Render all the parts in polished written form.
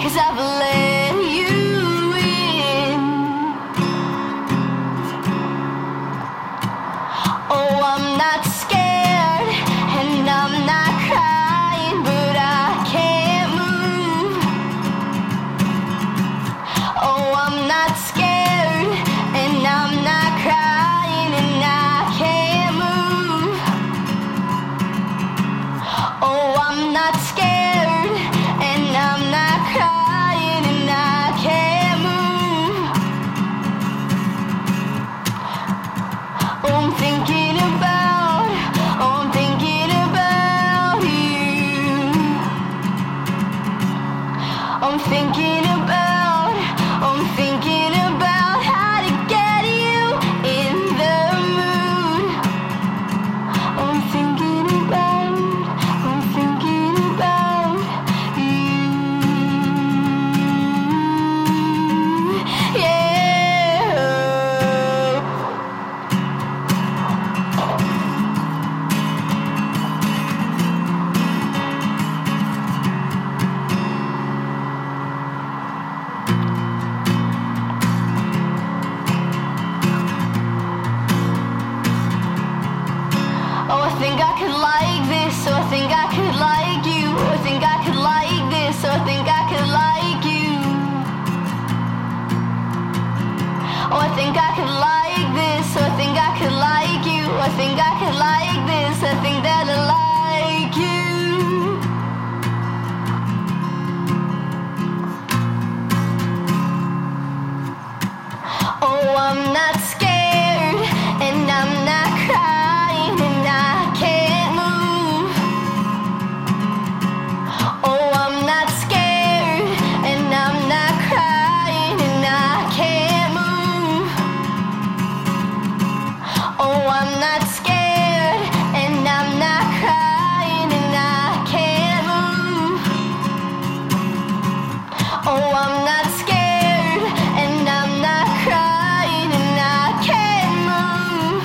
'cause I've let you in. Oh, I'm not scared and I'm not crying, but I can't move. Oh, I'm not scared and I'm not crying, and I can't move. Oh, I'm not scared and I'm not crying, and I can't move. Oh, I'm thinking about you. I'm thinking about how to get you in the mood. I'm thinking about you. Yeah. Oh, I think I could like this, so I think I could like you. I think I could like this, so I think I could like you. Oh, I think I could like this, so I think I could like you. I think I could like this, I think that I like you. Oh, I'm not scared and I'm not crying, and I can't move. Oh, I'm not scared and I'm not crying, and I can't move. Oh, I'm not scared and I'm not crying, and I can't move. Oh, I'm not scared and I'm not crying, and I can't move.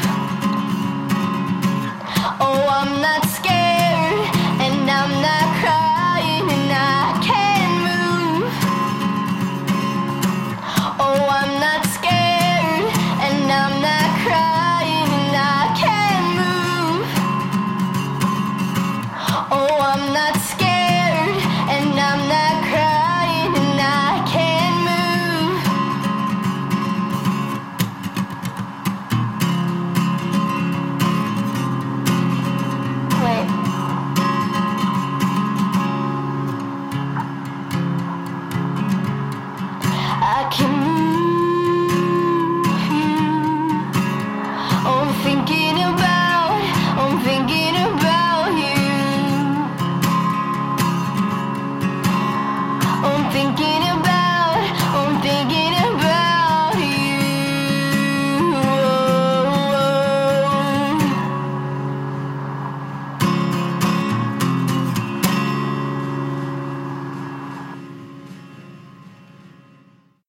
Oh, I'm not scared and I'm not crying, and I can't move. Oh, I'm not scared and I'm not crying, and I can't move. Oh, I'm not scared and I'm not crying, and I can't move. Wait. I can move you. Oh, I'm thinking about you. I'm thinking